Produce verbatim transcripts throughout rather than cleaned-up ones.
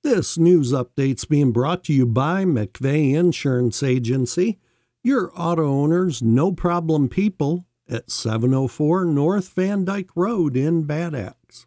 This news update's being brought to you by McVeigh Insurance Agency, your auto owner's no-problem people at seven oh four North Van Dyke Road in Bad Axe.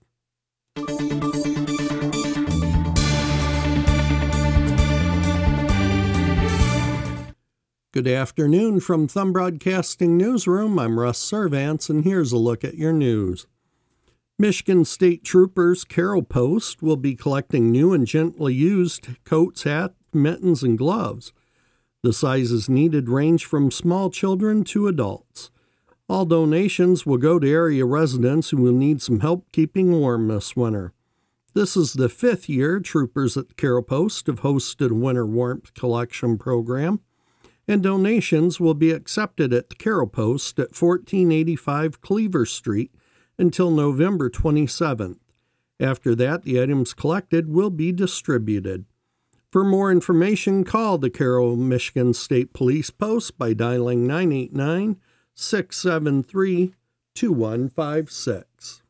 Good afternoon from Thumb Broadcasting Newsroom. I'm Russ Servance, and here's a look at your news. Michigan State Troopers Carol Post will be collecting new and gently used coats, hats, mittens, and gloves. The sizes needed range from small children to adults. All donations will go to area residents who will need some help keeping warm this winter. This is the fifth year Troopers at the Carol Post have hosted a winter warmth collection program, and donations will be accepted at the Carol Post at fourteen eighty-five Cleaver Street until November twenty-seventh. After that, the items collected will be distributed. For more information, call the Carroll, Michigan State Police Post by dialing nine eight nine, six seven three, two one five six.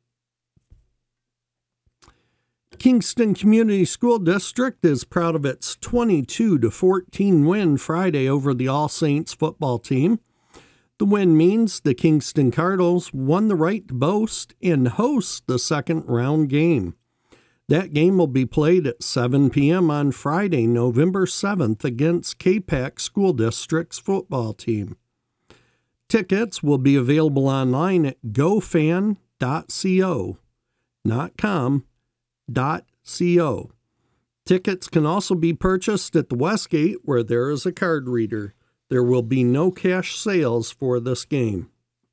Kingston Community School District is proud of its twenty-two to fourteen win Friday over the All Saints football team. The win means the Kingston Cardinals won the right to boast and host the second round game. That game will be played at seven p.m. on Friday, November seventh against K PAC School District's football team. Tickets will be available online at go fan dot co, not com, dot co. Tickets can also be purchased at the Westgate where there is a card reader. There will be no cash sales for this game.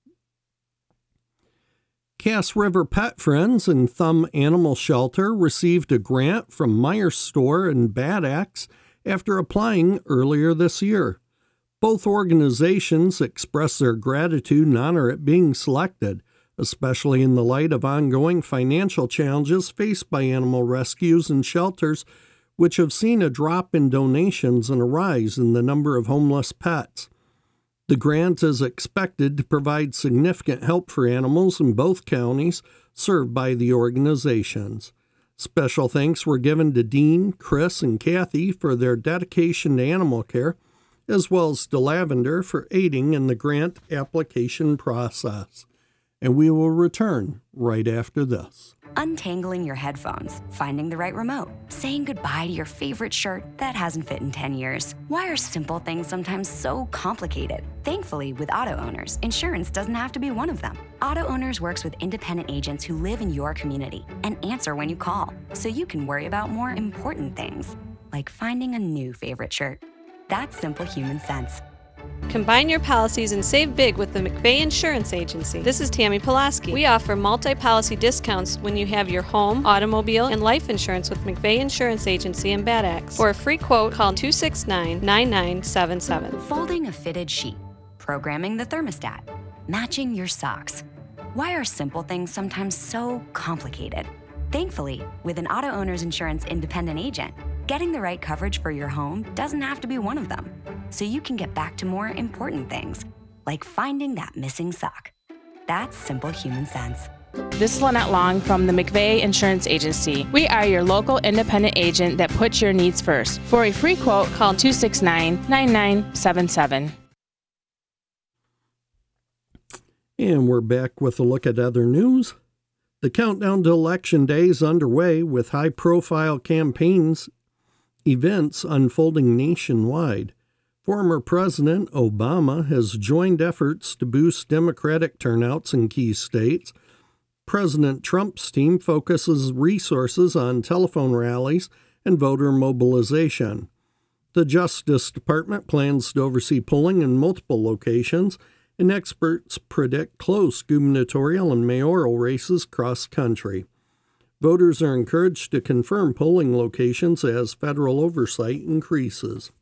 Cass River Pet Friends and Thumb Animal Shelter received a grant from Meyer Store in Bad Axe after applying earlier this year. Both organizations express their gratitude and honor at being selected, especially in the light of ongoing financial challenges faced by animal rescues and shelters, which have seen a drop in donations and a rise in the number of homeless pets. The grant is expected to provide significant help for animals in both counties served by the organizations. Special thanks were given to Dean, Chris, and Kathy for their dedication to animal care, as well as to Lavender for aiding in the grant application process. And we will return right after this. Untangling your headphones, finding the right remote, saying goodbye to your favorite shirt that hasn't fit in ten years. Why are simple things sometimes so complicated? Thankfully, with Auto Owners, insurance doesn't have to be one of them. Auto Owners works with independent agents who live in your community and answer when you call, so you can worry about more important things, like finding a new favorite shirt. That's simple human sense. Combine your policies and save big with the McVeigh Insurance Agency. This is Tammy Pulaski. We offer multi-policy discounts when you have your home, automobile, and life insurance with McVeigh Insurance Agency in Bad Axe. For a free quote, call two six nine, nine nine seven seven. Folding a fitted sheet, programming the thermostat, matching your socks. Why are simple things sometimes so complicated? Thankfully, with an Auto Owners Insurance independent agent, getting the right coverage for your home doesn't have to be one of them, so you can get back to more important things, like finding that missing sock. That's simple human sense. This is Lynette Long from the McVeigh Insurance Agency. We are your local independent agent that puts your needs first. For a free quote, call two six nine, nine nine seven seven. And we're back with a look at other news. The countdown to Election Day is underway with high-profile campaigns events unfolding nationwide. Former President Obama has joined efforts to boost Democratic turnouts in key states. President Trump's team focuses resources on telephone rallies and voter mobilization. The Justice Department plans to oversee polling in multiple locations, and experts predict close gubernatorial and mayoral races across the country. Voters are encouraged to confirm polling locations as federal oversight increases.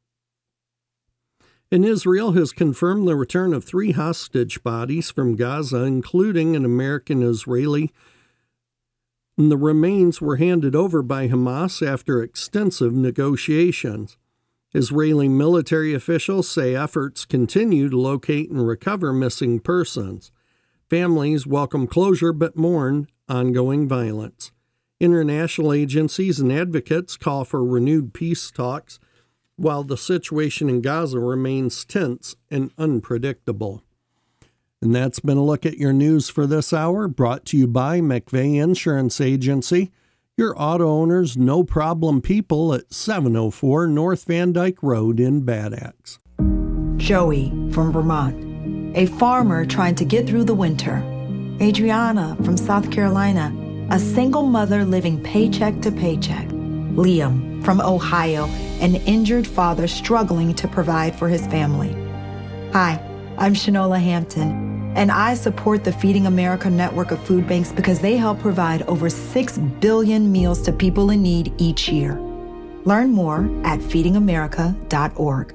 And Israel has confirmed the return of three hostage bodies from Gaza, including an American-Israeli. And the remains were handed over by Hamas after extensive negotiations. Israeli military officials say efforts continue to locate and recover missing persons. Families welcome closure but mourn ongoing violence. International agencies and advocates call for renewed peace talks, while the situation in Gaza remains tense and unpredictable. And that's been a look at your news for this hour, brought to you by McVeigh Insurance Agency, your auto owner's no-problem people at seven oh four North Van Dyke Road in Bad Axe. Joey from Vermont, a farmer trying to get through the winter. Adriana from South Carolina, a single mother living paycheck to paycheck. Liam from Ohio, an injured father struggling to provide for his family. Hi, I'm Shanola Hampton, and I support the Feeding America network of food banks because they help provide over six billion meals to people in need each year. Learn more at feeding america dot org.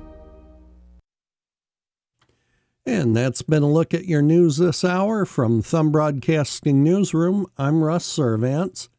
And that's been a look at your news this hour from Thumb Broadcasting Newsroom. I'm Russ Servants.